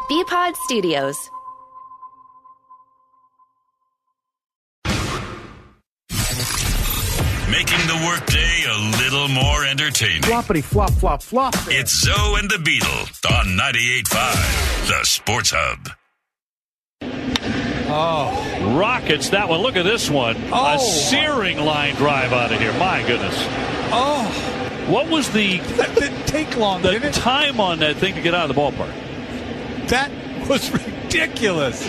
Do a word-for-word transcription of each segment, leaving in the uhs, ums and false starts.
B-Pod Studios. Making the workday a little more entertaining. Floppity flop flop flop. It's Zoe and the Beetle on ninety-eight point five, the Sports Hub. Oh, rockets that one. Look at this one. Oh. A searing line drive out of here. My goodness. Oh. What was the, That didn't take long, the did it? time on that thing to get out of the ballpark? That was ridiculous.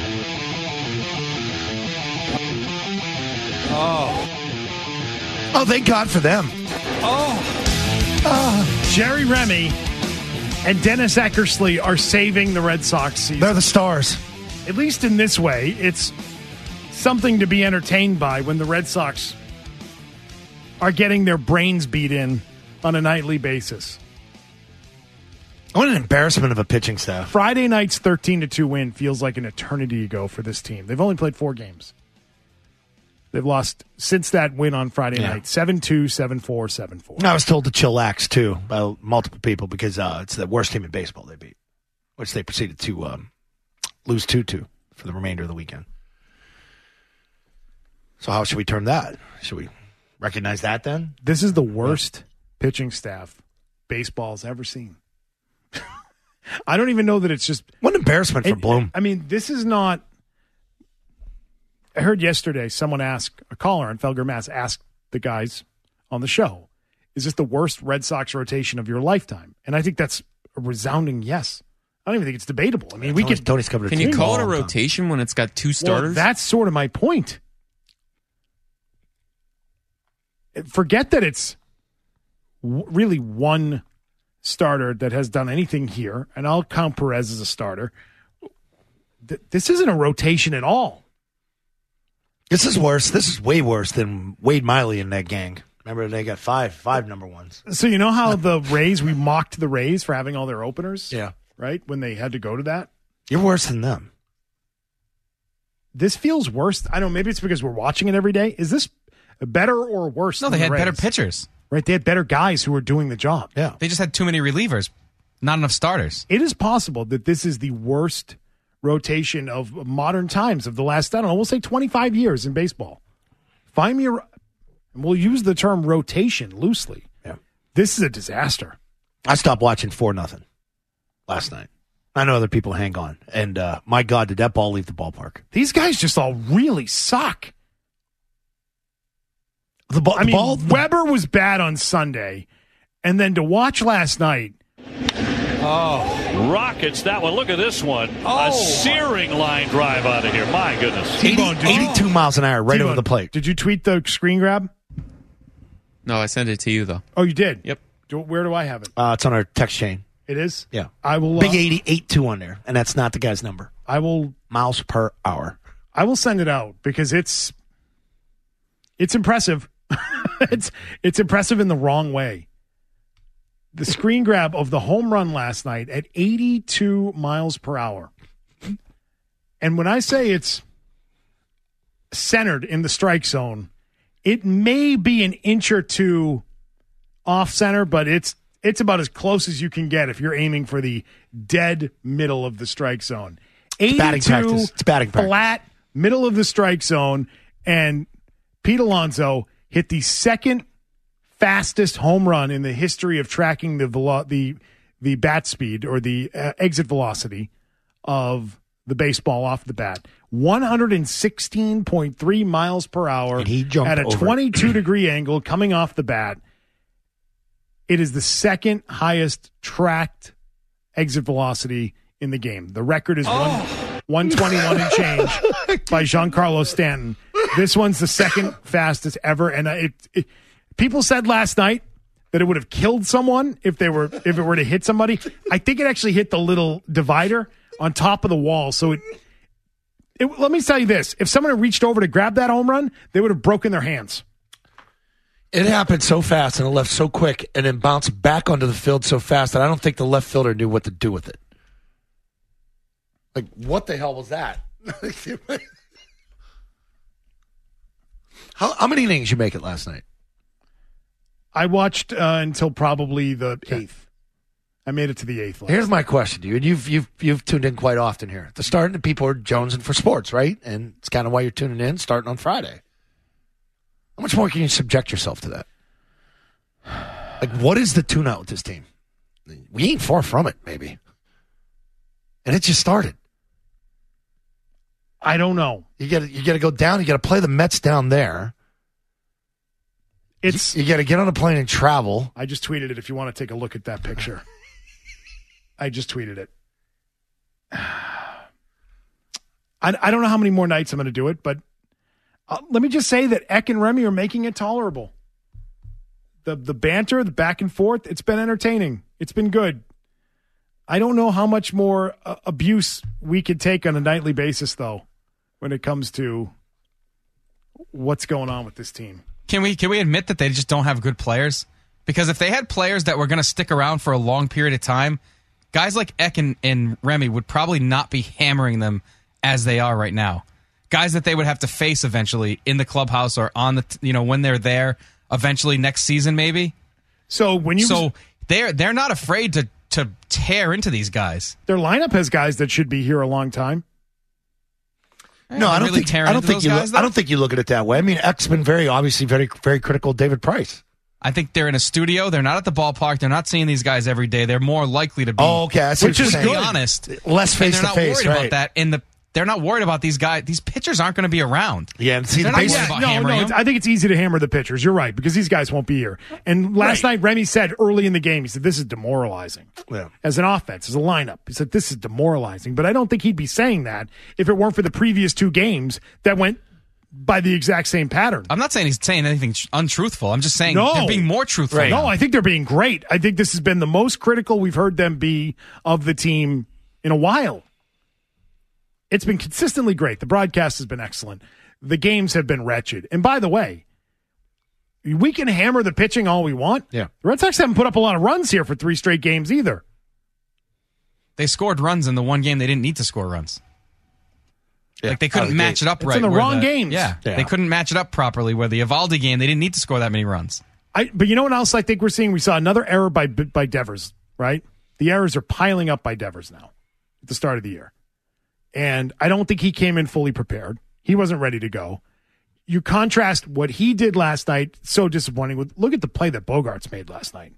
Oh. Oh, thank God for them. Oh. Uh, Jerry Remy and Dennis Eckersley are saving the Red Sox season. They're the stars. At least in this way, it's something to be entertained by when the Red Sox are getting their brains beat in on a nightly basis. What an embarrassment of a pitching staff. Friday night's thirteen to two win feels like an eternity ago for this team. They've only played four games. They've lost since that win on Friday Yeah. night, seven two, seven four, seven four. I was told to chillax, too, by multiple people because uh, it's the worst team in baseball they beat, which they proceeded to um, lose two two for the remainder of the weekend. So how should we term that? Should we recognize that then? This is the worst pitching staff baseball's ever seen. I don't even know that it's just... What an embarrassment for it, Bloom. I mean, this is not... I heard yesterday someone ask, a caller on Felger Mass asked the guys on the show, is this the worst Red Sox rotation of your lifetime? And I think that's a resounding yes. I don't even think it's debatable. I mean, we Tony's, could... Tony's covered a Can you team call it a all the time. rotation when it's got two Well, starters? that's sort of my point. Forget that it's w- really one starter that has done anything here, and I'll count Perez as a starter. Th- this isn't a rotation at all. This is worse. This is way worse than Wade Miley and that gang. Remember, they got five five number ones. So you know how the Rays, we mocked the Rays for having all their openers? Yeah. Right? When they had to go to that? You're worse than them. This feels worse. I don't know, maybe it's because we're watching it every day. Is this better or worse no, than they the had better Rays? pitchers. Right? They had better guys who were doing the job. Yeah. They just had too many relievers, not enough starters. It is possible that this is the worst rotation of modern times of the last, I don't know, we'll say twenty-five years in baseball. Find me a, and we'll use the term rotation loosely. Yeah. This is a disaster. I stopped watching four nothing last night. I know other people hang on. And uh, my God, did that ball leave the ballpark? These guys just all really suck. The ball, I the mean, ball, Weber was bad on Sunday, and then to watch last night, Oh. Rockets that one. Look at this one. Oh. A searing line drive out of here. My goodness. eighty, T-Bone, did you- eighty-two miles an hour right T-Bone, over the plate. Did you tweet the screen grab? No, I sent it to you, though. Oh, you did? Yep. Do- Where do I have it? Uh, it's on our text chain. It is? Yeah. I will. Big uh, eighty, eight two on there. And that's not the guy's number. I will. Miles per hour. I will send it out because it's it's impressive. it's it's impressive in the wrong way. The screen grab of the home run last night at eighty-two miles per hour. And when I say it's centered in the strike zone, it may be an inch or two off center, but it's it's about as close as you can get if you're aiming for the dead middle of the strike zone. It's batting eighty-two practice. It's batting practice. flat, middle of the strike zone, and Pete Alonso hit the second fastest home run in the history of tracking the velo- the the bat speed or the uh, exit velocity of the baseball off the bat. one sixteen point three miles per hour And he jumped at a over it. twenty-two degree angle coming off the bat. It is the second highest tracked exit velocity in the game. The record is one, one twenty-one and change by Giancarlo Stanton. This one's the second fastest ever. And it, it people said last night that it would have killed someone if they were if it were to hit somebody. I think it actually hit the little divider on top of the wall. So it, it let me tell you this. If someone had reached over to grab that home run, they would have broken their hands. It happened so fast and it left so quick and then bounced back onto the field so fast that I don't think the left fielder knew what to do with it. Like, what the hell was that? how, how many innings you make it last night? I watched uh, until probably the eighth. I made it to the eighth. Last Here's my question to you, and you've you've you've tuned in quite often here. At the start, the people are jonesing for sports, right? And it's kind of why you're tuning in, starting on Friday. How much more can you subject yourself to that? Like, what is the tune-out with this team? We ain't far from it, maybe. And it just started. I don't know. You got you got to go down. You got to play the Mets down there. It's. You, you got to get on a plane and travel. I just tweeted it. If you want to take a look at that picture, I just tweeted it. I I don't know how many more nights I'm going to do it, but uh, let me just say that Eck and Remy are making it tolerable. The the banter, the back and forth, it's been entertaining. It's been good. I don't know how much more uh, abuse we could take on a nightly basis, though, when it comes to what's going on with this team. Can we can we admit that they just don't have good players? Because if they had players that were going to stick around for a long period of time, guys like Eck and, and Remy would probably not be hammering them as they are right now. Guys that they would have to face eventually in the clubhouse or on the you know when they're there eventually next season maybe. So when you so they're they're not afraid to to tear into these guys. Their lineup has guys that should be here a long time. No, I don't really think. I don't think you. Guys, look, I don't think you look at it that way. I mean, Eck's been very obviously very very critical of David Price. I think they're in a studio. They're not at the ballpark. They're not seeing these guys every day. They're more likely to be. Oh, okay. I see which what is you're to be saying. honest. Less face and they're to face, not worried right? about that. And the they're not worried about these guys. These pitchers aren't going to be around. Yeah, and see, they're the not base- worried about no, hammering no. them. I think it's easy to hammer the pitchers. You're right, because these guys won't be here. And last Right. night, Remy said early in the game, he said, this is demoralizing. Yeah. As an offense, as a lineup. He said, this is demoralizing. But I don't think he'd be saying that if it weren't for the previous two games that went by the exact same pattern. I'm not saying he's saying anything tr- untruthful. I'm just saying No. they're being more truthful. Right. No, I think they're being great. I think this has been the most critical we've heard them be of the team in a while. It's been consistently great. The broadcast has been excellent. The games have been wretched. And by the way, we can hammer the pitching all we want. Yeah. The Red Sox haven't put up a lot of runs here for three straight games either. They scored runs in the one game they didn't need to score runs. Yeah, Like they out of couldn't the match gate. it up It's right. in the where wrong games. Yeah, Yeah. they couldn't match it up properly. Where the Evaldi game, they didn't need to score that many runs. I, but you know what else I think we're seeing? We saw another error by by Devers, right? The errors are piling up by Devers now at the start of the year. And I don't think he came in fully prepared. He wasn't ready to go. You contrast what he did last night, so disappointing. With look at the play that Bogarts made last night.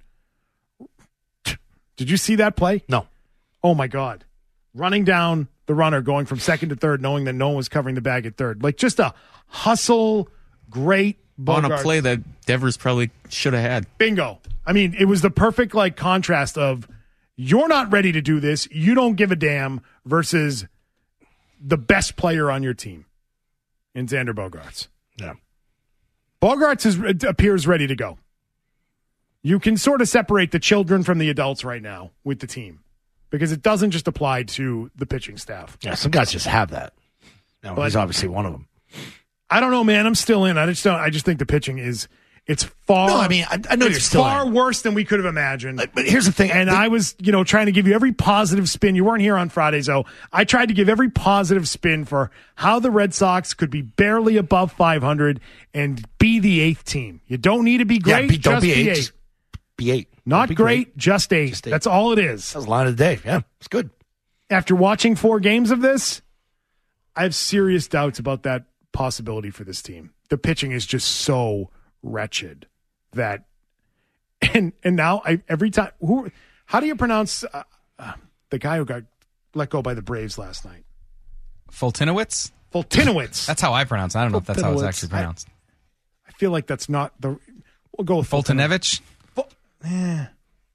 Did you see that play? No. Oh, my God. Running down the runner, going from second to third, knowing that no one was covering the bag at third. Like just a hustle, great Bogarts. On a play that Devers probably should have had. Bingo. I mean, it was the perfect like contrast of you're not ready to do this, you don't give a damn, versus the best player on your team in Xander Bogaerts. Yeah. Bogaerts is, appears ready to go. You can sort of separate the children from the adults right now with the team because it doesn't just apply to the pitching staff. Yeah, some guys just have that. No, But- he's obviously one of them. I don't know, man. I'm still in. I just don't. I just think the pitching is it's far. No, I mean, I- I know it's you're still far in. worse than we could have imagined. But here's the thing. And the- I was, you know, trying to give you every positive spin. You weren't here on Friday, so I tried to give every positive spin for how the Red Sox could be barely above five hundred and be the eighth team. You don't need to be yeah, great. be, don't just be be eight. eight. Just be eight. Not Don't be great, just eight. Just eight. That's all it is. That was line of the day. Yeah, it's good. After watching four games of this, I have serious doubts about that possibility for this team. The pitching is just so wretched that, and and now I every time who, how do you pronounce uh, uh, the guy who got let go by the Braves last night? Fultinowitz? Fultinowitz. That's how I pronounce it. I don't know if that's how it's Fultinowitz. actually pronounced. I feel like that's not the. We'll go with Fultonevich? Ful- eh.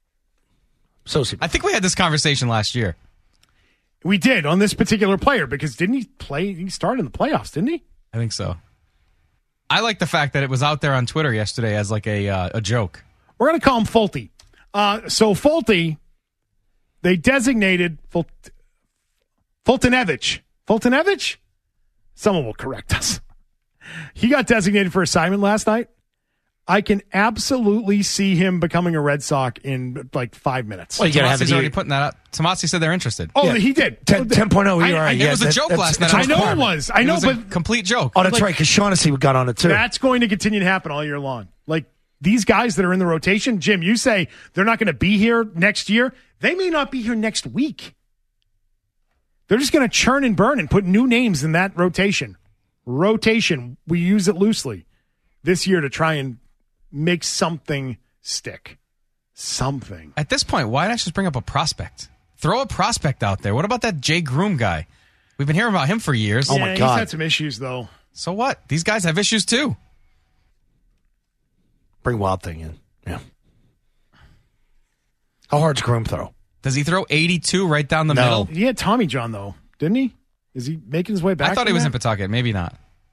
So I think we had this conversation last year. We did on this particular player because didn't he play? He started in the playoffs, didn't he? I think so. I like the fact that it was out there on Twitter yesterday as like a uh, a joke. We're going to call him Fulte. Uh, so Fulte, they designated Fult- Fultonevich. Fultonevich? Someone will correct us. He got designated for assignment last night. I can absolutely see him becoming a Red Sox in like five minutes. Well, you gotta have Tomasi's it. already putting that up. Tomasi said they're interested. oh, yeah. he did. ten, ten point oh I- E R A. I- it yeah, was a that- joke that's- last it's night. I a know it requirement. was. I know, it was but a complete joke. Oh, that's like- right, because Shaughnessy got on it too. that's going to continue to happen all year long. Like these guys that are in the rotation, Jim, you say they're not going to be here next year. They may not be here next week. They're just going to churn and burn and put new names in that rotation. Rotation, we use it loosely this year to try and make something stick. Something. At this point, why not just bring up a prospect? Throw a prospect out there. What about that Jay Groom guy? We've been hearing about him for years. Oh, my God. He's had some issues, though. So what? These guys have issues, too. Bring Wild Thing in. Yeah. How hard's Groom throw? Does he throw eighty-two right down the No. middle? He had Tommy John, though, didn't he? Is he making his way back? I thought he was that? in Pawtucket. Maybe not.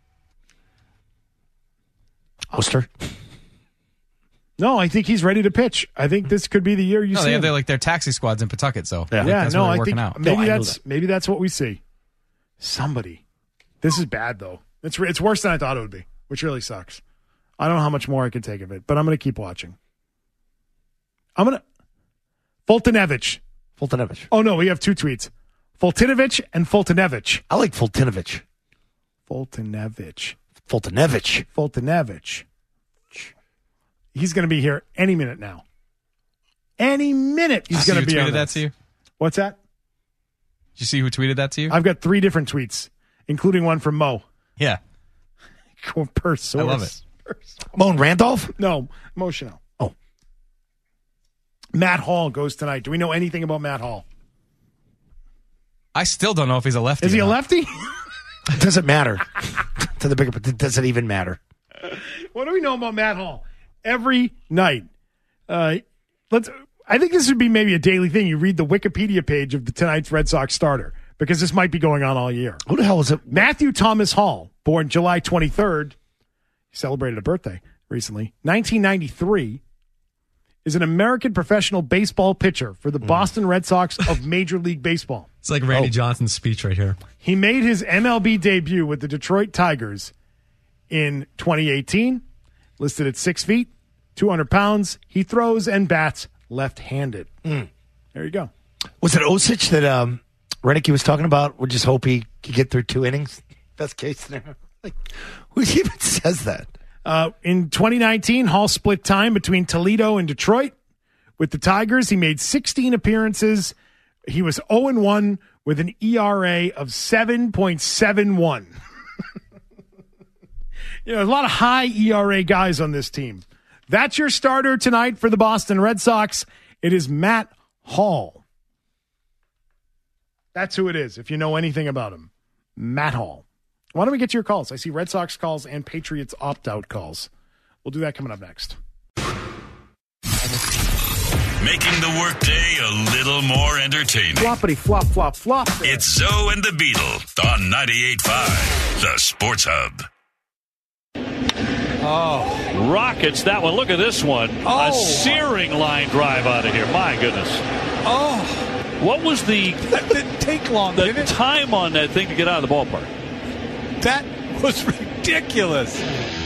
Oster? No, I think he's ready to pitch. I think this could be the year you No, see they have him. their, like their taxi squads in Pawtucket, so Yeah. I think Yeah, that's no, really I working think out. maybe No, I know that's that. maybe that's what we see. Somebody. This is bad, though. It's it's worse than I thought it would be, which really sucks. I don't know how much more I can take of it, but I'm going to keep watching. I'm going to... Fultonevich. Fultonevich. Oh, no, we have two tweets. Fultonevich and Fultonevich. I like Fultonevich. Fultonevich. Fultonevich. Fultonevich. He's going to be here any minute now. Any minute he's See going who to be on tweeted that this. to you? Did What's that? you see who tweeted that to you? I've got three different tweets, including one from Mo. yeah. Per source. I love it. Moan Randolph? No, Mo Chanel. Oh. Matt Hall goes tonight. Do we know anything about Matt Hall? I still don't know if he's a lefty. Is he or a not. lefty? It doesn't matter. To the bigger, but does it even matter? What do we know about Matt Hall? Every night. Uh, let's. I think this would be maybe a daily thing. You read the Wikipedia page of the tonight's Red Sox starter, because this might be going on all year. Who the hell is it? Matthew Thomas Hall, born July twenty-third. He celebrated a birthday recently. nineteen ninety-three, is an American professional baseball pitcher for the Boston Red Sox of Major League Baseball. It's like Randy Oh. Johnson's speech right here. He made his M L B debut with the Detroit Tigers in twenty eighteen, listed at six feet, two hundred pounds. He throws and bats left-handed. There you go. Was it Osich that um, Renicky was talking about? Would just hope he could get through two innings. Best case scenario. Like, who even says that? Uh, in twenty nineteen, Hall split time between Toledo and Detroit. With the Tigers, he made sixteen appearances. He was oh and one with an E R A of seven point seven one. You know, a lot of high E R A guys on this team. That's your starter tonight for the Boston Red Sox. It is Matt Hall. That's who it is, if you know anything about him. Matt Hall. Why don't we get to your calls? I see Red Sox calls and Patriots opt-out calls. We'll do that coming up next. Making the workday a little more entertaining. Floppity flop flop flop. It's Zoe and the Beetle on ninety-eight point five, the Sports Hub. Rockets, that one. Look at this one. Oh. A searing line drive out of here. My goodness. Oh, What was the, that didn't take long, the did it? time on that thing to get out of the ballpark? That was ridiculous.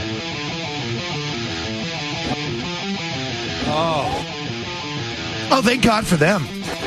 Oh, Oh, thank God for them.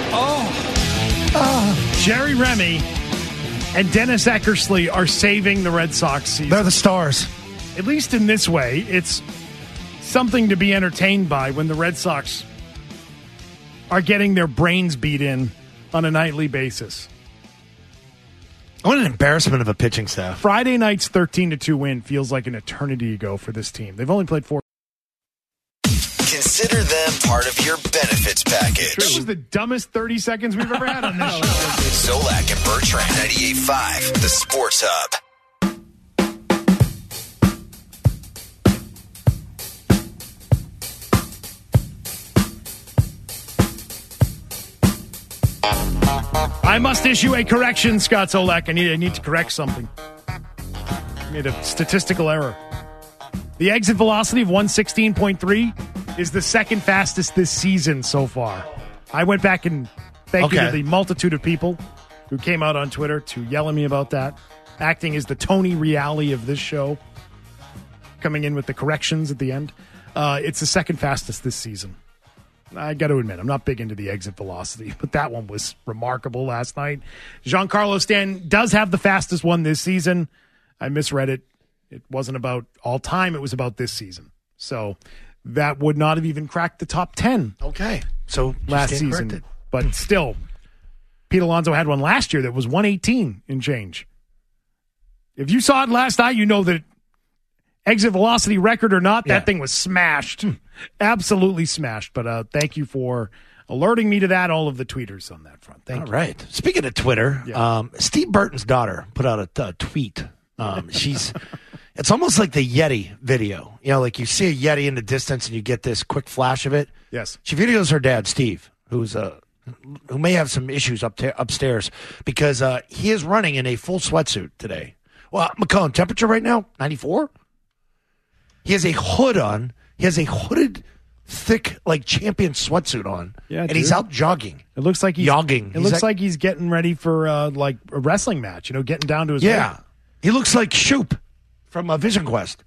oh, Jerry Remy and Dennis Eckersley are saving the Red Sox season. They're the stars. At least in this way, it's something to be entertained by when the Red Sox are getting their brains beat in on a nightly basis. What an embarrassment of a pitching staff. Friday night's thirteen to two win feels like an eternity ago for this team. They've only played four. Consider them part of your benefits package. This was the dumbest thirty seconds we've ever had on this show. Zolak and Bertrand, ninety-eight point five, the Sports Hub. I must issue a correction, Scott Zolak. I need, I need to correct something. I made a statistical error. The exit velocity of one sixteen point three is the second fastest this season so far. I went back and thank you Okay. to the multitude of people who came out on Twitter to yell at me about that. Acting as the Tony Reale of this show. Coming in with the corrections at the end. Uh, it's the second fastest this season. I got to admit, I'm not big into the exit velocity, but that one was remarkable last night. Giancarlo Stanton does have the fastest one this season. I misread it. It wasn't about all time. It was about this season. So that would not have even cracked the top ten Okay. So just last get season corrected. But still, Pete Alonso had one last year that was one eighteen and change. If you saw it last night, you know that exit velocity record or not, that Yeah. thing was smashed. Absolutely smashed. But uh, thank you for alerting me to that, all of the tweeters on that front. Thank All you. right. Speaking of Twitter, Yeah. um, Steve Burton's daughter put out a, a tweet. Um, she's, it's almost like the Yeti video. You know, like you see a Yeti in the distance and you get this quick flash of it. Yes. She videos her dad, Steve, who's uh, who may have some issues up ta- upstairs because uh, he is running in a full sweatsuit today. Well, McCone, temperature right now, ninety-four. He has a hood on. He has a hooded, thick, like champion sweatsuit on. Yeah, and dude. he's out jogging. It looks like he's Jogging. It He's looks like- like, he's getting ready for uh, like a wrestling match. You know, getting down to his Yeah. weight. He looks like Shoop from uh, Vision Quest.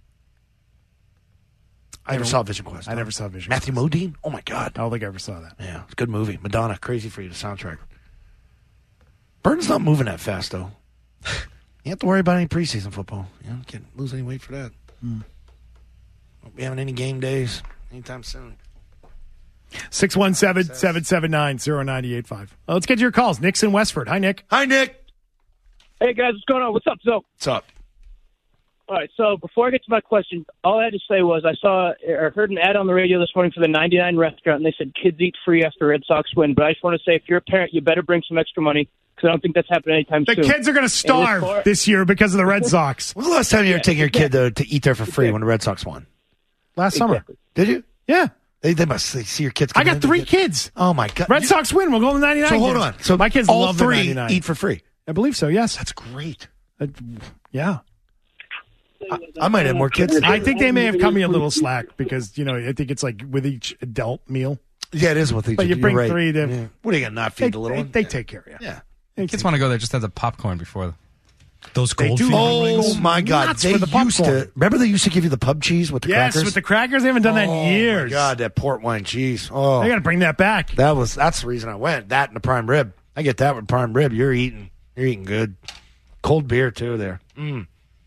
I never don't- saw Vision Quest. I huh? never saw Vision Matthew Quest. Modine? Oh, my God. I don't think I ever saw that. Yeah, it's a good movie. Madonna, crazy for you, the soundtrack. Burton's not moving that fast, though. You have to worry about any preseason football. You know, can't lose any weight for that. Hmm. Won't be having any game days anytime soon. six one seven, seven seven nine, zero nine eight five. Uh, let's get to your calls. Nick's in Westford. Hi, Nick. Hi, Nick. Hey, guys, what's going on? What's up, Zoe? What's up? All right, so before I get to my question, all I had to say was I saw or heard an ad on the radio this morning for the ninety-nine restaurant, and they said kids eat free after Red Sox win. But I just want to say, if you're a parent, you better bring some extra money because I don't think that's happening anytime The soon. kids are going to starve far- this year because of the Red Sox. When's the last time you ever taken your kid to, to eat there for free when the Red Sox won? Last summer. Exactly. Did you? Yeah. They, they must they see your kids. I coming got in to three get- kids. Oh, my God. Red You- Sox win. We'll go to the ninety-nine. So hold kids. on. So my kids all love the three ninety-nine. eat for free. I believe so, yes. That's great. Uh, yeah. I, I might have more kids. I think they may have cut me a little slack because, you know, I think it's like with each adult meal. Yeah, it is with each. But you you're bring right. three to- Yeah. What are you gonna not They, feed the little they, one? they take care of you. Yeah. They Kids take- want to go there just have the popcorn before. Those They gold do. feet. Oh my God! Nuts They for the used popcorn. to remember they used to give you the pub cheese with the Yes, crackers. with the crackers. They haven't done that oh in years. my God, that port wine cheese. Oh, They got to bring that back. that was that's the reason I went. That and the prime rib. I get that with prime rib. You're eating. You're eating good. Cold beer too. There. Mm.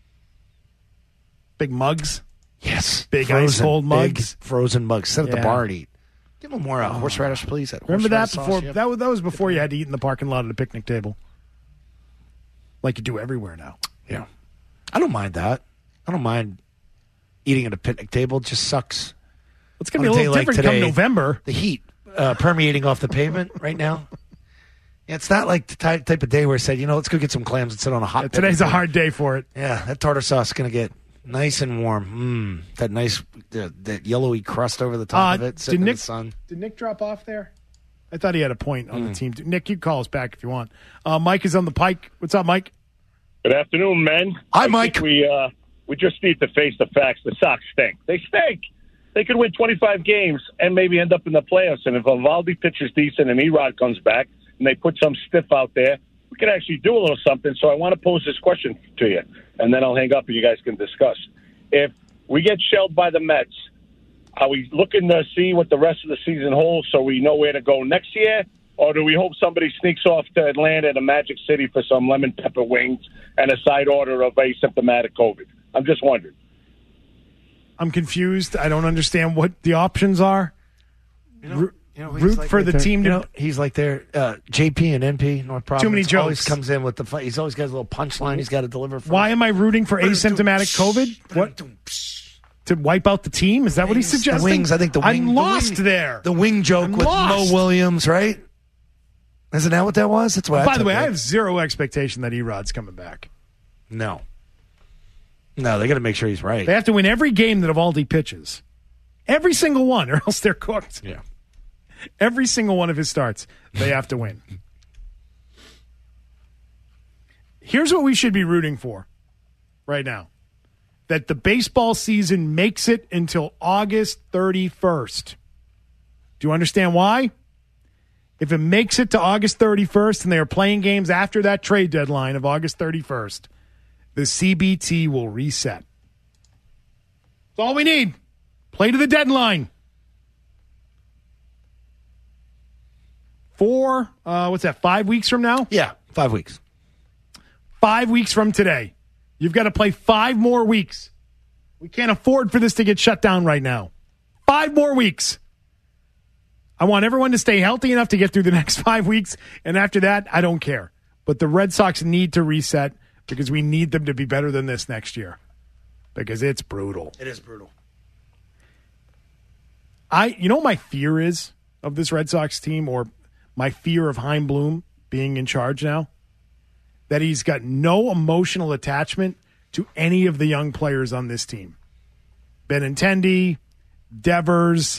Big mugs. Yes. Big ice cold big mugs. frozen mugs. Sit at the Yeah. bar and eat. Give them more uh, horseradish, please. That Remember that horseradish sauce before? you have. That was, that was before you had to eat in the parking lot at a picnic table. Like you do everywhere now. Yeah. I don't mind that. I don't mind eating at a picnic table. It just sucks. It's going to be a On a little day like different come today, November. The heat uh, permeating off the pavement right now. Yeah, it's not like the ty- type of day where I said, you know, let's go get some clams and sit on a hot Yeah, picnic today's a table. hard day for it. Yeah, that tartar sauce is going to get nice and warm. Mmm. That nice, the, that yellowy crust over the top Uh, of it, did sitting in Nick- the sun. Did Nick drop off there? I thought he had a point on Hmm. the team. Nick, you can call us back if you want. Uh, Mike is on the pike. What's up, Mike? Good afternoon, men. Hi, I Mike. think we uh, we just need to face the facts. The Sox stink. They stink. They could win twenty-five games and maybe end up in the playoffs. And if Evaldi pitches decent and Erod comes back and they put some stiff out there, we could actually do a little something. So I want to pose this question to you, and then I'll hang up and you guys can discuss. If we get shelled by the Mets, are we looking to see what the rest of the season holds so we know where to go next year? Or do we hope somebody sneaks off to Atlanta to Magic City for some lemon pepper wings and a side order of asymptomatic COVID? I'm just wondering. I'm confused. I don't understand what the options are. You know, Root- you know, he's root like for right the there. team You to- know, he's like there. Uh, J P and N P, North Providence. Too many Always jokes. comes in with the. Fight. He's always got a little punchline. He's got to deliver. For Why am I rooting for asymptomatic COVID? What? To wipe out the team? Is that what he's The suggesting? wings. I think the wing. I'm the lost wing- there. The wing joke I'm with lost. Mo Williams, right? Isn't that what that was? That's why. By I the way, took I it. have zero expectation that Erod's coming back. no. No, they got to make sure he's right. They have to win every game that Evaldi pitches. Every single one, or else they're cooked. Yeah. Every single one of his starts, they have to win. Here's what we should be rooting for right now. That the baseball season makes it until August thirty-first. Do you understand why? If it makes it to August thirty-first and they are playing games after that trade deadline of August thirty-first, the C B T will reset. That's all we need. Play to the deadline. Four, uh, what's that, five weeks from now? Yeah, five weeks. Five weeks from today. You've got to play five more weeks. We can't afford for this to get shut down right now. Five more weeks. I want everyone to stay healthy enough to get through the next five weeks, and after that, I don't care. But the Red Sox need to reset because we need them to be better than this next year because it's brutal. It is brutal. I, you know what my fear is of this Red Sox team, or my fear of Chaim Bloom being in charge now? That he's got no emotional attachment to any of the young players on this team. Benintendi, Devers,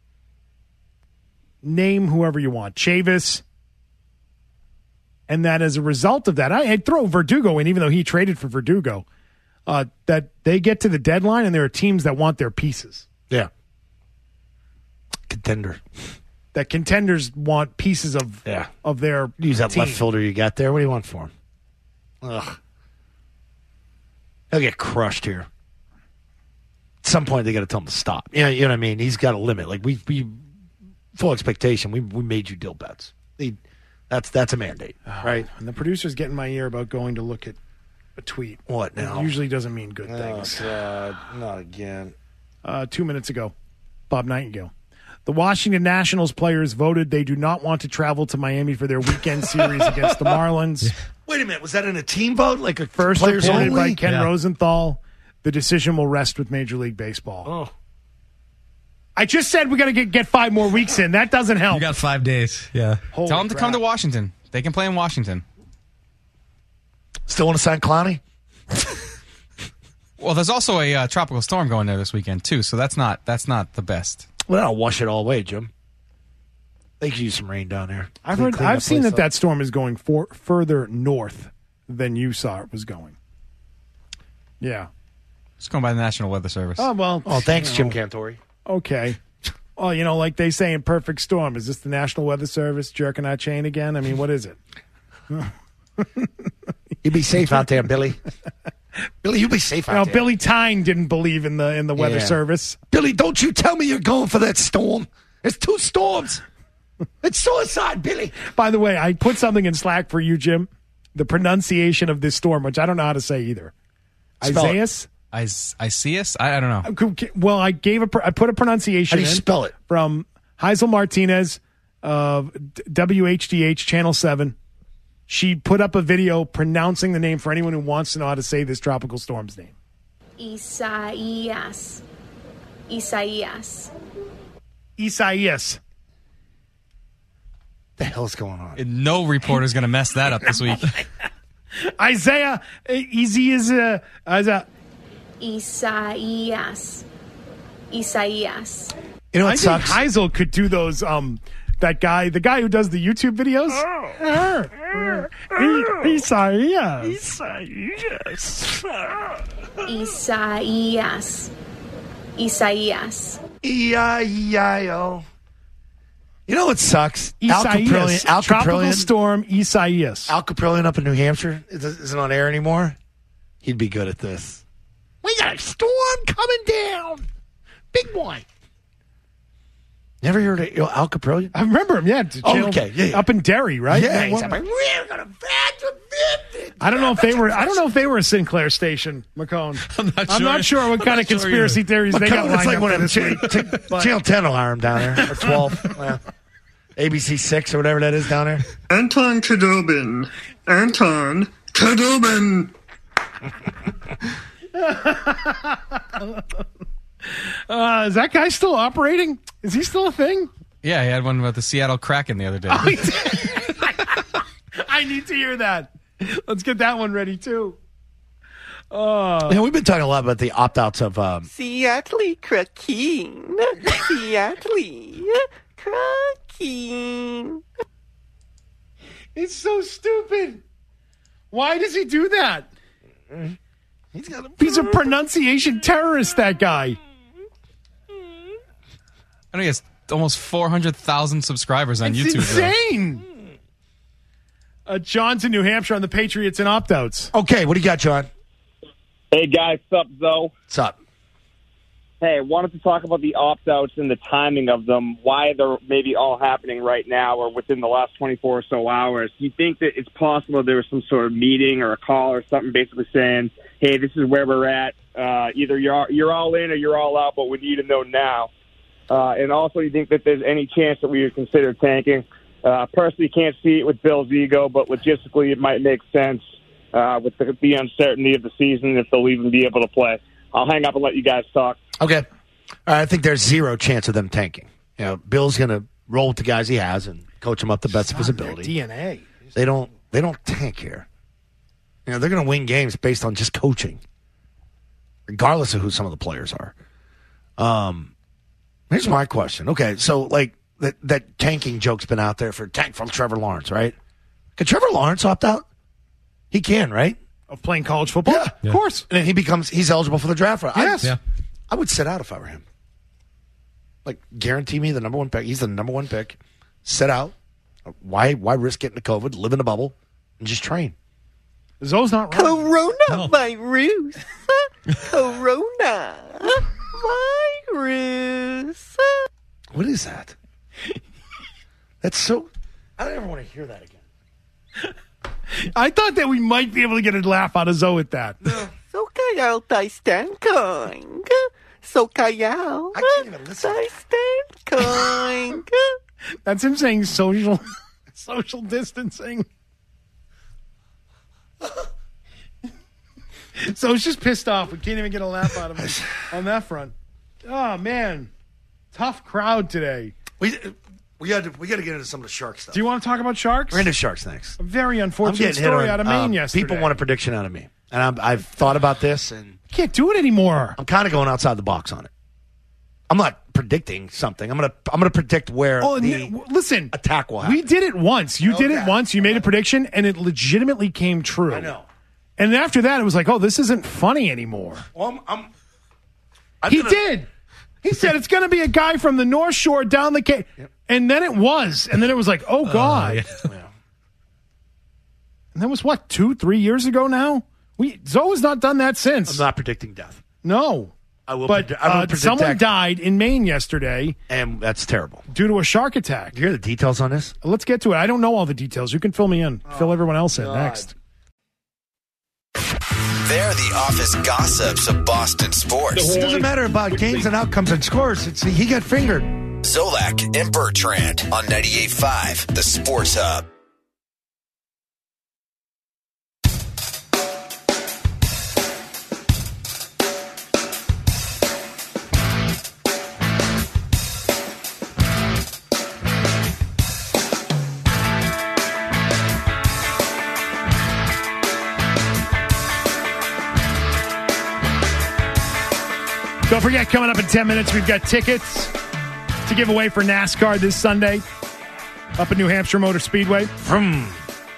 name whoever you want, Chavis. And that as a result of that, I, I'd throw Verdugo in, even though he traded for Verdugo, uh, that they get to the deadline and there are teams that want their pieces. Yeah. Contender. That contenders want pieces of yeah. of their Use that team. left fielder you got there. What do you want for him? Ugh. He'll get crushed here. At some point, they got to tell him to stop. Yeah, you know what I mean? He's got a limit. Like, we, we full expectation, we we made you deal bets. He, that's that's a mandate, right? And the producer's getting my ear about going to look at a tweet. What now? It usually doesn't mean good Oh, things. God. Not again. Uh, two minutes ago, Bob Nightingale. The Washington Nationals players voted they do not want to travel to Miami for their weekend series against the Marlins. Wait a minute. Was that in a team vote? Like a First players reported only? by Ken Yeah. Rosenthal. The decision will rest with Major League Baseball. Oh. I just said we got to get, get five more weeks in. That doesn't help. You got five days. Yeah. Holy Tell them to crap. come to Washington. They can play in Washington. Still want to sign Clowney? Well, there's also a uh, tropical storm going there this weekend too, so that's not that's not the best. Well, I'll wash it all away, Jim. They could use some rain down there. I've Clean- heard. clean I've seen place that up. that storm is going for, further north than you saw it was going. Yeah. It's going by the National Weather Service. Oh well. Oh, thanks, you know, Jim Cantori. Okay. Oh, you know, like they say in Perfect Storm, is this the National Weather Service jerking our chain again? I mean, what is it? You be safe out there, Billy. Billy, you be safe out You know, there. Billy Tyne didn't believe in the in the Weather Yeah. Service. Billy, don't you tell me you're going for that storm. It's two storms. It's suicide, Billy. By the way, I put something in Slack for you, Jim. The pronunciation of this storm, which I don't know how to say either. Spell it. Isaias? Is- Isias? I, I don't know. Well, I gave a pr- I put a pronunciation How do you in spell it? from Heisel Martinez of D- W H D H Channel seven. She put up a video pronouncing the name for anyone who wants to know how to say this tropical storm's name. Isaías. Isaías. Isaias. The hell's going on? No reporter's going to mess that up this week. Isaiah, uh, easy as a, as a. Isaías. Isaías. You know what I think sucks? Heisel could do those. Um, that guy, the guy who does the YouTube videos. Isaias. Isaías. Isaías. E I E I O. You know what sucks? Al Isaias. Caprillion, Al Tropical Caprillion, storm Isaias. Al Caprillion up in New Hampshire is- isn't on air anymore. He'd be good at this. We got a storm coming down. Big one. Never heard of you know, Al Caprillion? I remember him, yeah. to Oh, channel- okay, yeah, yeah. Up in Derry, right? Yeah, That he's one- like, we're gonna I don't know if they were. I don't know if they were a Sinclair station, McCone. I'm not I'm sure. not sure what I'm kind not of sure conspiracy either. theories they got McCone, lined it's like up one for of this them. week. Ch- Channel ten will hire him down there, or twelve. Yeah. A B C six or whatever that is down there. Anton Khudobin. Anton Khudobin. Uh, is that guy still operating? Is he still a thing? Yeah, he had one about the Seattle Kraken the other day. I need to hear that. Let's get that one ready too. Oh, Yeah, we've been talking a lot about the opt-outs of um, Seattle Kraken. Seattle Kraken. it's so stupid. Why does he do that? He's got a He's a pronunciation terrorist. That guy. I know he has almost four hundred thousand subscribers on It's YouTube. though. insane. Uh, John's in New Hampshire on the Patriots and opt-outs. Okay, what do you got, John? Hey, guys. Sup, Zoe? What's up? Hey, wanted to talk about the opt-outs and the timing of them, why they're maybe all happening right now or within the last twenty-four or so hours. Do you think that it's possible there was some sort of meeting or a call or something basically saying, hey, this is where we're at. Uh, either you're, you're all in or you're all out, but we need to know now. Uh, and also, you think that there's any chance that we would consider tanking? Uh, personally, can't see it with Bill's ego, but logistically, it might make sense uh, with the, the uncertainty of the season if they'll even be able to play. I'll hang up and let you guys talk. Okay. All right, I think there's zero chance of them tanking. You know, Bill's going to roll with the guys he has and coach them up the best of his ability. D N A. They don't. They don't tank here. You know, they're going to win games based on just coaching, regardless of who some of the players are. Um, here's my question. Okay, so like that that tanking joke's been out there for tank from Trevor Lawrence, right? Can Trevor Lawrence opt out? He can, right? Of playing college football? Yeah, of course. And then he becomes he's eligible for the draft. Right? Yes. I, Yeah. I would sit out if I were him. Like, guarantee me the number one pick. He's the number one pick. Sit out. Why why risk getting to COVID? Live in a bubble and just train. Zoe's not wrong. Coronavirus. Corona. Virus. What is that? That's so. I don't ever want to hear that again. I thought that we might be able to get a laugh out of Zoe with that. So kaya tayo stand kind. So kaya I can't even listen. tayo stand kind. That's him saying social social distancing. So it's just pissed off. We can't even get a laugh out of him on that front. Oh man, tough crowd today. We we got to we got to get into some of the shark stuff. Do you want to talk about sharks? We're into sharks next. A very I'm unfortunate getting hit story on, out of Maine um, yesterday. People want a prediction out of me, and I'm, I've thought about this, and can't do it anymore. I'm kind of going outside the box on it. I'm not predicting something. I'm gonna I'm gonna predict where Oh, the n- listen, attack will happen. we did it once. You did it Okay. once. You made a prediction, and it legitimately came true. I know. And after that, it was like, oh, this isn't funny anymore. Well, I'm, I'm, I'm he gonna- did. He said it's going to be a guy from the North Shore down the Cape. Yep. And then it was. And then it was like, oh, God. Yeah. And that was, what, two, three years ago now? We Zoe's not done that since. I'm not predicting death. No. I will. But predi- I will uh, predict someone that, died in Maine yesterday and that's terrible. due to a shark attack. You hear the details on this? Let's get to it. I don't know all the details. You can fill me in. fill everyone else in God. next. They're the office gossips of Boston sports. It doesn't matter about games and outcomes and scores. It's he got fingered. Zolak and Bertrand on ninety-eight point five, the Sports Hub. Don't forget, coming up in ten minutes, we've got tickets to give away for NASCAR this Sunday up at New Hampshire Motor Speedway. Vroom.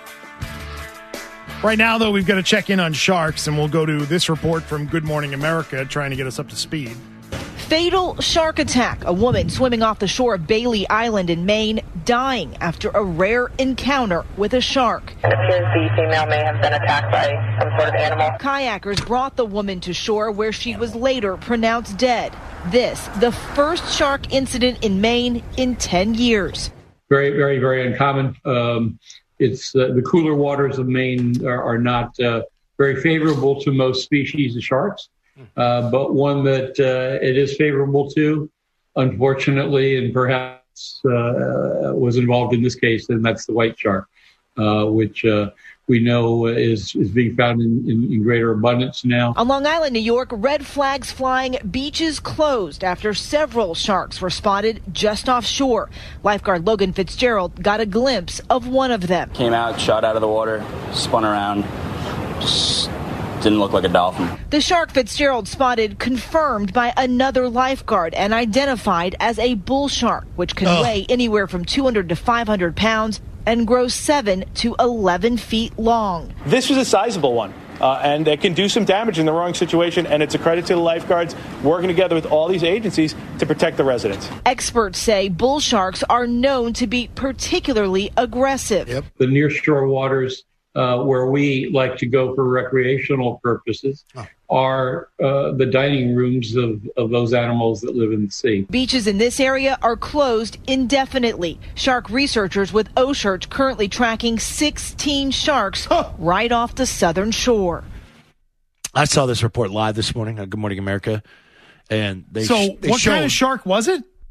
Right now, though, we've got to check in on sharks, and we'll go to this report from Good Morning America trying to get us up to speed. Fatal shark attack. A woman swimming off the shore of Bailey Island in Maine dying after a rare encounter with a shark. It appears the female may have been attacked by some sort of animal. Kayakers brought the woman to shore where she was later pronounced dead. This, the first shark incident in Maine in ten years. Very, very, very uncommon. Um, it's uh, the cooler waters of Maine are, are not uh, very favorable to most species of sharks. Uh, but one that uh, it is favorable to, unfortunately, and perhaps uh, was involved in this case, and that's the white shark, uh, which uh, we know is, is being found in, in, in greater abundance now. On Long Island, New York, red flags flying, beaches closed after several sharks were spotted just offshore. Lifeguard Logan Fitzgerald got a glimpse of one of them. Came out, shot out of the water, spun around, just didn't look like a dolphin. The shark Fitzgerald spotted confirmed by another lifeguard and identified as a bull shark, which can Ugh. weigh anywhere from two hundred to five hundred pounds and grow seven to eleven feet long. This was a sizable one, uh, and it can do some damage in the wrong situation, and it's a credit to the lifeguards working together with all these agencies to protect the residents. Experts say bull sharks are known to be particularly aggressive. Yep. The nearshore waters uh, where we like to go for recreational purposes are uh, the dining rooms of, of those animals that live in the sea. Beaches in this area are closed indefinitely. Shark researchers with OSHERT currently tracking sixteen sharks right off the southern shore. I saw this report live this morning on Good Morning America, and they so sh- they what showed, kind of shark was it?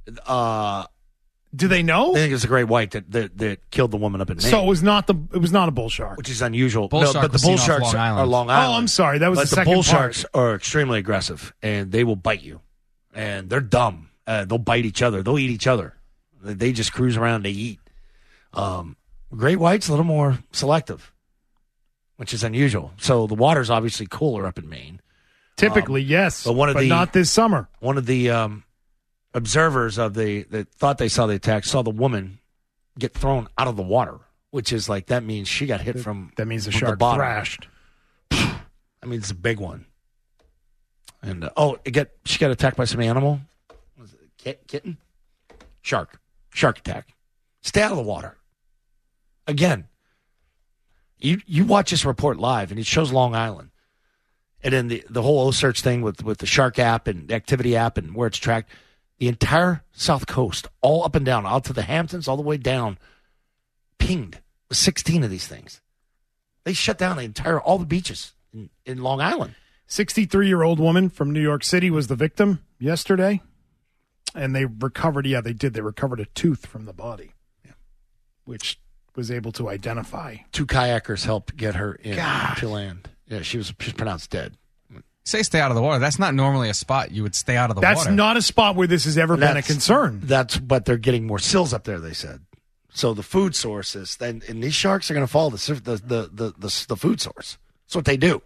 Uh, Do they know? They think it's a great white that, that that killed the woman up in Maine. So it was not the it was not a bull shark, which is unusual. Bull no, shark but the was bull seen off sharks Long Island. are Long Island. Oh, I'm sorry. That was but the the second bull part. sharks are extremely aggressive, and they will bite you. And they're dumb. Uh, they'll bite each other. They'll eat each other. They just cruise around. They eat. Um, great white's a little more selective, which is unusual. So the water's obviously cooler up in Maine. Typically, um, yes, but one of but the not this summer. One of the um, observers of the that thought they saw the attack saw the woman get thrown out of the water, which is like that means she got hit from That means the from shark bottom. thrashed. I mean, it's a big one. And uh, oh, it get she got attacked by some animal. Was it a kit, kitten? Shark. Shark attack. Stay out of the water. Again, you you watch this report live, and it shows Long Island. And then the, the whole O-Search thing with, with the Shark app and the Activity app and where it's tracked, the entire South Coast, all up and down, out to the Hamptons, all the way down, pinged with sixteen of these things. They shut down the entire, all the beaches in, in Long Island. sixty-three-year-old woman from New York City was the victim yesterday, and they recovered, yeah, they did. They recovered a tooth from the body, yeah. which was able to identify. Two kayakers helped get her in God. to land. Yeah, she was, she was pronounced dead. Say stay out of the water. That's not normally a spot you would stay out of the That's water. not a spot where this has ever been a That's- concern. That's but they're getting more sills up there. They said so. The food sources, then and these sharks are going to follow the, the the the the the food source. That's what they do.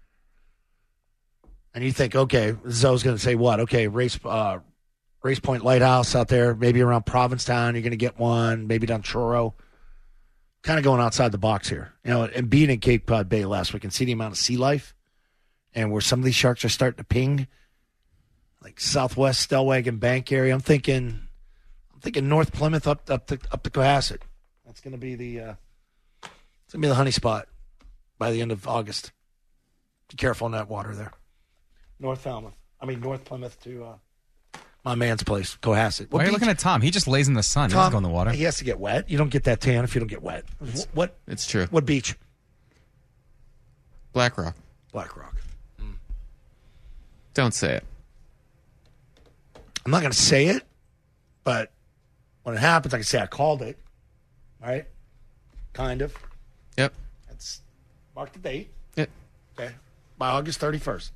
And you think, okay, Zoe's going to say what? Okay, race uh, Race Point Lighthouse out there, maybe around Provincetown, you're going to get one. Maybe down Truro. Kind of going outside the box here, you know. And being in Cape Cod Bay last week and see the amount of sea life, and where some of these sharks are starting to ping. Like Southwest Stellwagen Bank area, I'm thinking, I'm thinking North Plymouth up up to up to Cohasset. That's going to be the, uh, it's going to be the honey spot by the end of August. Be careful in that water there. North Falmouth, I mean North Plymouth to uh, my man's place, Cohasset. Why are you looking at Tom? He just lays in the sun. he Tom, doesn't go in the water. He has to get wet. You don't get that tan if you don't get wet. It's, what? It's true. What beach? Black Rock. Black Rock. Don't say it. I'm not going to say it, but when it happens, I can say I called it. Right? Kind of. Yep. That's mark the date. Yep. Okay. By August thirty-first.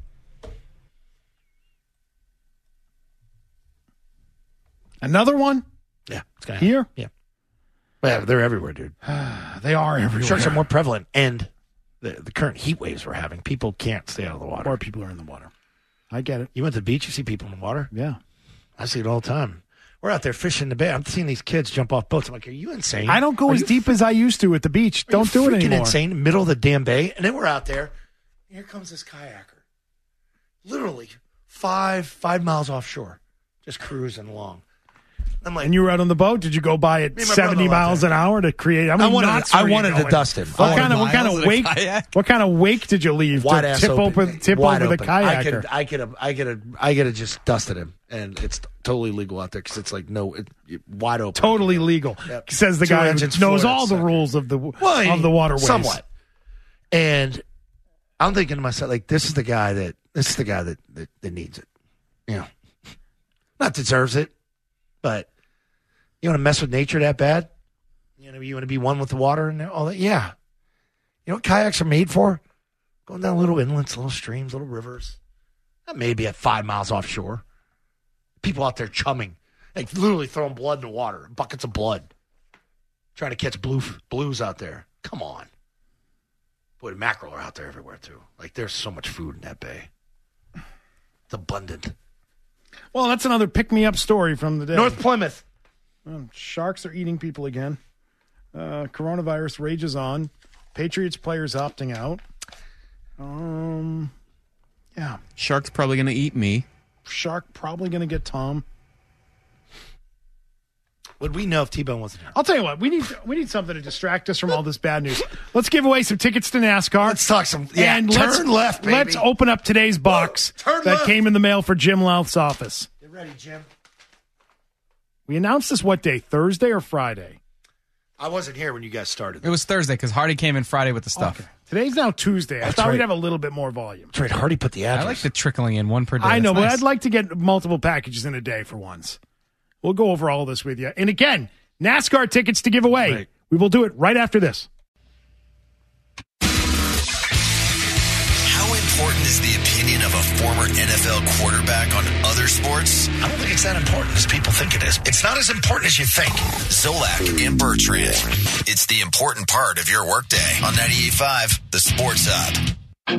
Another one? Yeah. It's gonna Here? Yeah. Yeah, they're everywhere, dude. They are everywhere. Sharks are more prevalent, and the, the current heat waves we're having, people can't stay out of the water. More people are in the water. I get it. You went to the beach, you see people in the water? Yeah. I see it all the time. We're out there fishing the bay. I'm seeing these kids jump off boats. I'm like, are you insane? I don't go Are as you deep as I used to at the beach. Are Don't you do it freaking anymore. insane. Middle of the damn bay. And then we're out there. And here comes this kayaker. Literally five, five miles offshore. Just cruising along. I'm like, And you were out on the boat. Did you go by at Me and my seventy brother out miles there. an hour to create? I mean, I wanted, knots I were you wanted to going? dust him. What kind of what kind of wake? What kind of wake did you leave Wide to ass tip open, open tip wide over the open. I kayaker? could, I could, I could, have, I could have just dusted him, and it's totally legal out there because it's like no, it, it, wide open. Totally legal. Yep. Says the Two guy who engines, knows four all the second. rules of the Well, of the waterways. somewhat. And I'm thinking to myself, like, this is the guy that this is the guy that that, that needs it. You know, not deserves it, but you want to mess with nature that bad? You know, you want to be one with the water and all that. Yeah. You know what kayaks are made for? Going down little inlets, little streams, little rivers. That may be at five miles offshore. People out there chumming, like literally throwing blood in the water, buckets of blood, trying to catch blue blues out there. Come on. Boy, the mackerel are out there everywhere, too. Like, there's so much food in that bay. It's abundant. Well, that's another pick-me-up story from the day. North Plymouth. Um, sharks are eating people again. Uh, coronavirus rages on. Patriots players opting out. Um, yeah. Shark's probably going to eat me. Shark probably going to get Tom. Would we know if T-Bone wasn't here? I'll tell you what. We need we need something to distract us from all this bad news. Let's give away some tickets to NASCAR. Let's talk some. Yeah, and turn let's, left, baby. Let's open up today's box Whoa, turn that left. came in the mail for Jim Louth's office. Get ready, Jim. We announced this what day? Thursday or Friday? I wasn't here when you guys started. It was Thursday because Hardy came in Friday with the stuff. Okay. Today's now Tuesday. I That's thought right. we'd have a little bit more volume. That's right. Hardy put the address. I like the trickling in one per day. I know, That's but nice. I'd like to get multiple packages in a day for once. We'll go over all this with you. And again, NASCAR tickets to give away. Right. We will do it right after this. How important is the opinion of a former N F L quarterback on other sports? I don't think it's that important as people think it is. It's not as important as you think. Zolak and Bertrand. It's the important part of your workday on ninety-eight point five, The Sports Hub.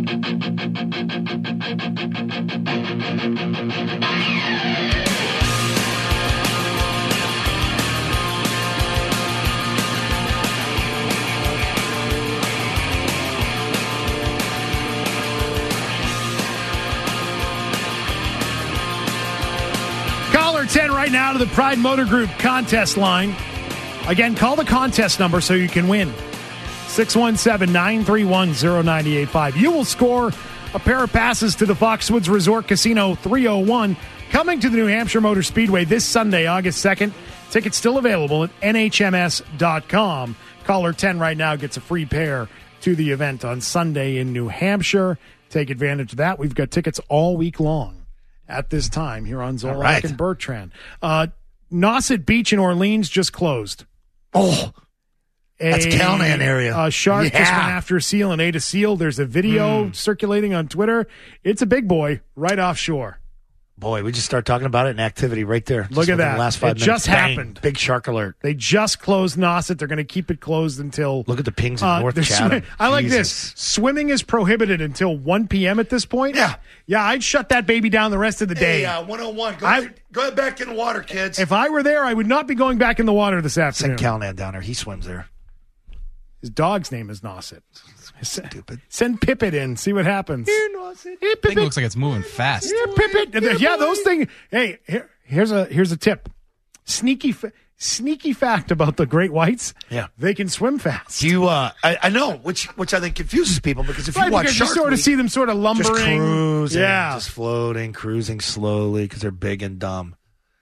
Caller ten right now to the Pride Motor Group contest line. Again, call the contest number so you can win. six one seven, nine three one, zero nine eight five. You will score a pair of passes to the Foxwoods Resort Casino three oh one, coming to the New Hampshire Motor Speedway this Sunday, August second. Tickets still available at N H M S dot com. Caller ten right now gets a free pair to the event on Sunday in New Hampshire. Take advantage of that. We've got tickets all week long at this time here on Zolak right. and Bertrand. Uh, Nauset Beach in Orleans just closed. Oh, that's A, Calnan area. A shark Yeah. just went after a seal and ate a seal. There's a video Mm. circulating on Twitter. It's a big boy right offshore. Boy, we just start talking about it in activity right there. Look Just at within that. The last five It minutes. just Bang. happened. Big shark alert. They just closed Nauset. They're going to keep it closed until. Look at the pings in uh, North they're Chatham. swi- I like Jesus. this. Swimming is prohibited until one p.m. at this point. Yeah. Yeah, I'd shut that baby down the rest of the day. Hey, uh, one oh one. Go, I- ahead, go ahead back in the water, kids. If I were there, I would not be going back in the water this Send afternoon. Calnan down there. He swims there. His dog's name is Nauset. Stupid. Send Pippet in. See what happens. Here, Nauset. Here, Thing Pippet. looks like it's moving fast. Here, Pippet. Yeah, those things. Hey, here, here's a here's a tip. Sneaky, fa- sneaky fact about the great whites. Yeah. They can swim fast. Do you? Uh, I, I know, which which I think confuses people because if Right, you watch because Shark you sort of Week, see them sort of lumbering. just cruising, Yeah. just floating, cruising slowly because they're big and dumb.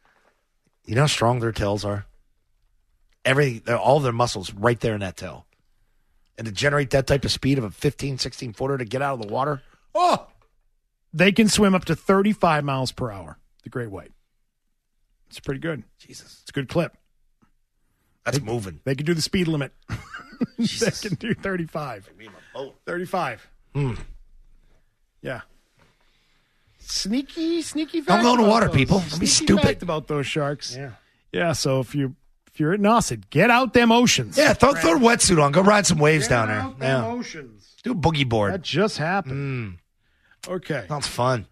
You know how strong their tails are. Every they're- all their muscles right there in that tail, and to generate that type of speed of a fifteen, sixteen footer to get out of the water. Oh, they can swim up to thirty-five miles per hour. The great white. It's pretty good. Jesus, it's a good clip. That's they, moving. They can do the speed limit. They can do thirty-five. thirty-five. Hmm. Yeah. Sneaky, sneaky fact. Don't go in the about water, those. people. Don't be Sneaky stupid. fact about those sharks. Yeah. Yeah. So if you if you're at Nauset, get out them oceans. Yeah, throw, throw a wetsuit on. Go ride some waves Get down there. out them Yeah. oceans. Do a boogie board. That just happened. Mm. Okay. Sounds fun.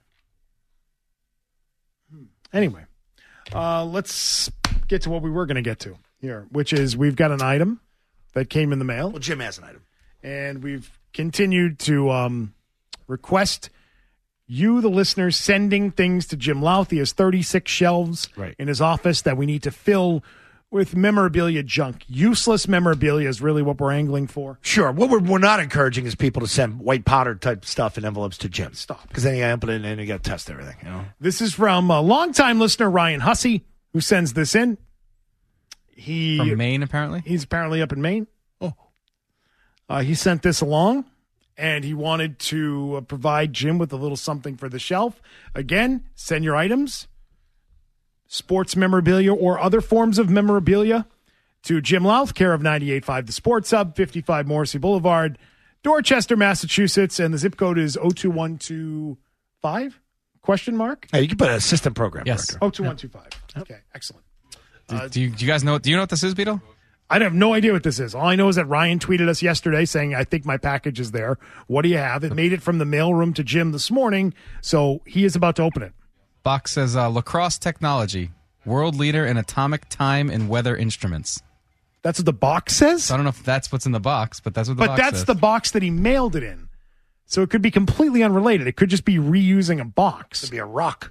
Anyway, uh, let's get to what we were going to get to here, which is we've got an item that came in the mail. Well, Jim has an item. And we've continued to um, request you, the listeners, sending things to Jim Louth. He has thirty-six shelves Right. in his office that we need to fill with memorabilia junk. Useless memorabilia is really what we're angling for. Sure. What we're, we're not encouraging is people to send white powder type stuff in envelopes to Jim. Stop. Because then you got to put it in and you got to test everything. You know. This is from a longtime listener, Ryan Hussey, who sends this in. He From Maine, apparently? He's apparently up in Maine. Oh. Uh, he sent this along, and he wanted to uh, provide Jim with a little something for the shelf. Again, send your items, sports memorabilia or other forms of memorabilia, to Jim Louth, care of ninety-eight point five The Sports Hub, fifty-five Morrissey Boulevard, Dorchester, Massachusetts, and the zip code is oh two one two five? Question mark? Hey, you can put an assistant program Yes. director. oh two one two five. Okay, excellent. Do, do, you, do you guys know? Do you know what this is, Beetle? I have no idea what this is. All I know is that Ryan tweeted us yesterday saying, I think my package is there. What do you have? It made it from the mailroom to Jim this morning, so he is about to open it. Box says uh, Lacrosse Technology, world leader in atomic time and weather instruments. That's what the box says? So I don't know if that's what's in the box, but that's what the But box that's says. the box that he mailed it in. So it could be completely unrelated. It could just be reusing a box. Could be a rock.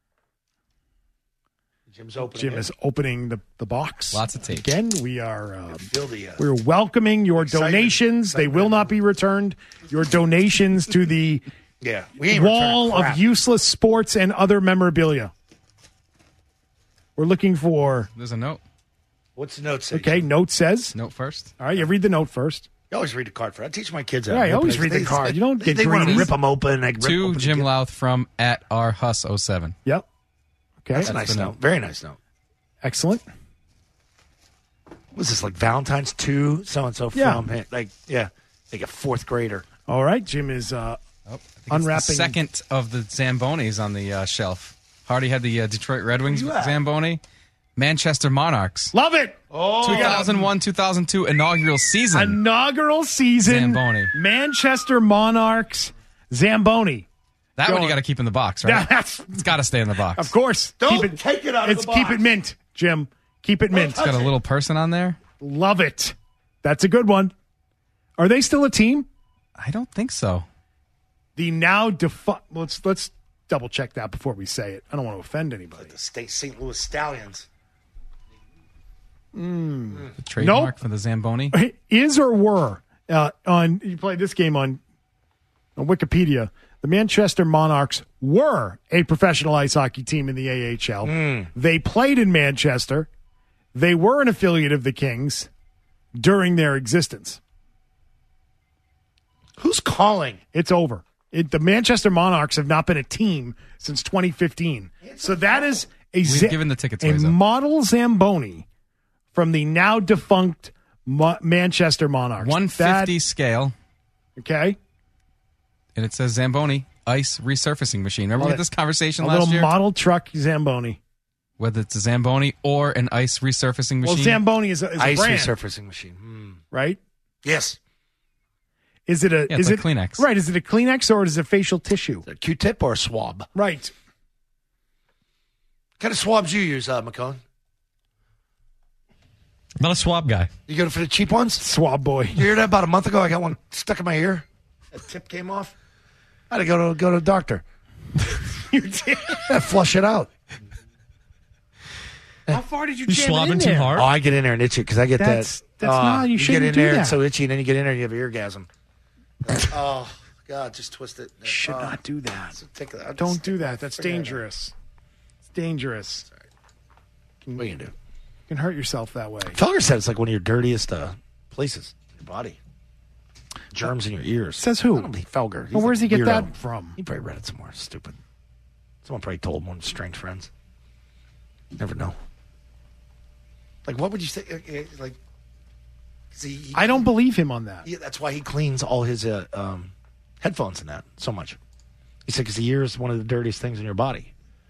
Jim's opening Jim it. is opening the, the box. Lots of tape. Again, we are uh, Feel the, uh, we're welcoming your excitement. donations. They will not be returned. Your donations to the yeah, we ain't wall returning crap. of useless sports and other memorabilia. We're looking for. There's a note. What's the note say? Okay, note says. Note first. All right, you read the note first. You always read the card for that. I teach my kids that. Yeah, I always They- read the they- card. You don't they, get They want to greedy. rip them open. They rip To open Jim the- Louth from at R Huss oh seven. Yep. Okay. That's a That's nice the note. note. Very nice note. Excellent. Was this like Valentine's two? So and so Yeah. from him. Like yeah, like a fourth grader. All right, Jim is uh, It's unwrapping. the second of the Zambonis on the uh, shelf. Hardy had the uh, Detroit Red Wings Where you at? Zamboni. Manchester Monarchs. Love it. Oh, two thousand one two thousand two inaugural season. Inaugural season. Zamboni. Manchester Monarchs. Zamboni. That Go one you on. got to keep in the box, right? That's, it's got to stay in the box. of course. Don't keep it, take it out of it's the Keep box. it mint, Jim. Keep it mint. It's got a little person on there. Love it. That's a good one. Are they still a team? I don't think so. The now defunct. Let's let's double check that before we say it. I don't want to offend anybody. The state Saint Louis Stallions. The trademark Nope. for the Zamboni. Is or were uh, on you played this game on, on Wikipedia. The Manchester Monarchs were a professional ice hockey team in the A H L. Mm. They played in Manchester. They were an affiliate of the Kings during their existence. Who's calling? It's over. It, the Manchester Monarchs have not been a team since twenty fifteen. So that is a, We've za- given the tickets a away, Zeb. model Zamboni from the now defunct Mo- Manchester Monarchs. one fifty That- scale. okay. And it says Zamboni ice resurfacing machine. Remember we Love had it. this conversation A last little year? model truck Zamboni. Whether it's a Zamboni or an ice resurfacing machine. Well, Zamboni is a, is a Ice brand, resurfacing machine. Hmm. right? Yes. Is it a Yeah, is it's it like Kleenex. Right? Is it a Kleenex or is it a facial tissue? A Q-tip or a swab? Right. What kind of swabs you use, uh, McCone? Not a swab guy. You go for the cheap ones? Swab boy. You hear that about a month ago? I got one stuck in my ear. A tip came off. I had to go to go to the doctor. You did. Yeah, flush it out. How far did you, You jam it swabbing in too there? hard? Oh, I get in there and itch it because I get That's- that. that's uh, not- you get shouldn't in do there, that. it's so itchy, and then you get in there and you have an orgasm. Oh, God, just twist it. Should Oh, not do that. so take it- I'll just Don't do stick- that. That's forget it. dangerous. It's dangerous. What are you going to do? You can hurt yourself that way. Felger said it's like one of your dirtiest uh, places in your body. Germs in your ears. Says who? I don't believe Felger. He's Well, where does a he get weirdo. that from? He probably read it somewhere. Stupid. Someone probably told him, one of his strange friends. Never know. Like, what would you say? uh, uh, Like, 'cause he, he- I don't believe him on that. Yeah, that's why he cleans all his uh, um, headphones and that so much. He said because the ear is one of the dirtiest things in your body.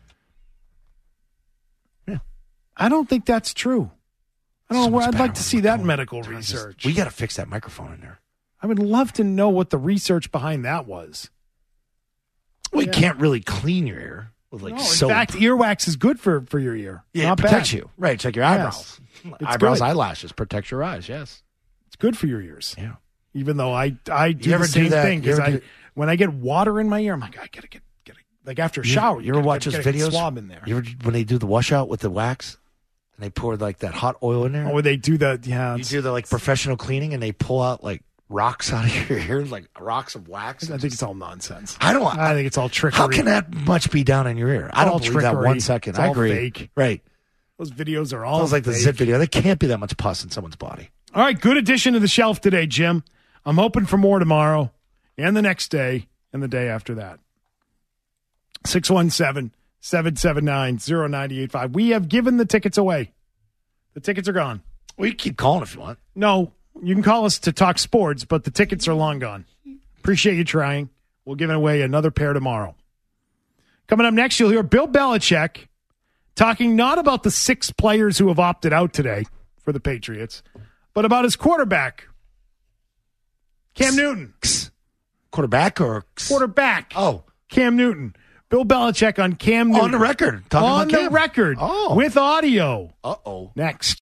I don't think that's true. I don't So know. much I'd better like to when see we're that going- medical Turn this- research. We got to fix that microphone in there. I would love to know what the research behind that was. Well, you Yeah. can't really clean your ear with like No, soap. in fact, earwax is good for, for your ear. Yeah, Not it protects bad. you. Right, it's like your eyebrows. It's Eyebrows, good. eyelashes protect your eyes, yes. It's good for your ears. Yeah. Even though I I do You ever the do same that? thing You because ever I do- when I get water in my ear, I'm like I gotta get get a, like after a You- shower. You ever gotta watch get- those gotta get videos? Swab in there. You ever, when they do the washout with the wax and they pour like that hot oil in there? Oh, where they do that? Yeah, You it's- do the like professional cleaning and they pull out like rocks out of your ear, like rocks of wax. I think it's all nonsense. I don't. I think it's all trickery. How can that much be down in your ear? I It's don't all believe that trickery. one second. It's I all agree. fake. Right. Those videos are all Sounds like the fake. zip video. There can't be that much pus in someone's body. All right, good addition to the shelf today, Jim. I'm hoping for more tomorrow and the next day and the day after that. six one seven, seven seven nine, zero nine eight five. We have given the tickets away. The tickets are gone. Well, you can keep calling if you want. No, you can call us to talk sports, but the tickets are long gone. Appreciate you trying. We'll give away another pair tomorrow. Coming up next, you'll hear Bill Belichick talking not about the six players who have opted out today for the Patriots, but about his quarterback, Cam Newton. Quarterback or Quarterback. Oh, Cam Newton. Bill Belichick on Cam Newton. on the record. Talking on about the Cam. record. Oh. With audio. Uh-oh. Next.